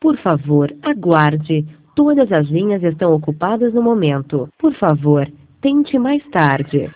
Por favor, aguarde. Todas as linhas estão ocupadas no momento. Por favor, tente mais tarde.